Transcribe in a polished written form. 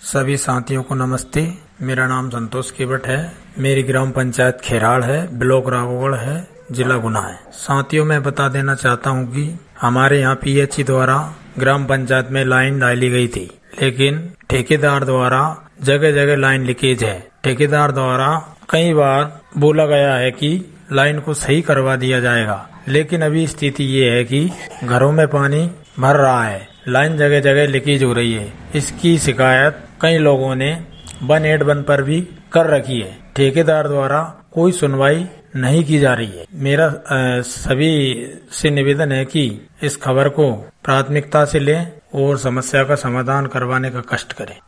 सभी साथियों को नमस्ते। मेरा नाम संतोष केवट है। मेरी ग्राम पंचायत खेराड़ है, ब्लॉक राघवगढ़ है, जिला गुना है। साथियों, मैं बता देना चाहता हूं कि हमारे यहाँ पीएचई द्वारा ग्राम पंचायत में लाइन डाली गई थी, लेकिन ठेकेदार द्वारा जगह जगह लाइन लीकेज है। ठेकेदार द्वारा कई बार बोला गया है कि लाइन को सही करवा दिया जाएगा, लेकिन अभी स्थिति ये है कि घरों में पानी भर रहा है, लाइन जगह जगह लीकेज हो रही है। इसकी शिकायत कई लोगों ने 181 पर भी कर रखी है। ठेकेदार द्वारा कोई सुनवाई नहीं की जा रही है। मेरा सभी से निवेदन है कि इस खबर को प्राथमिकता से लें और समस्या का समाधान करवाने का कष्ट करें।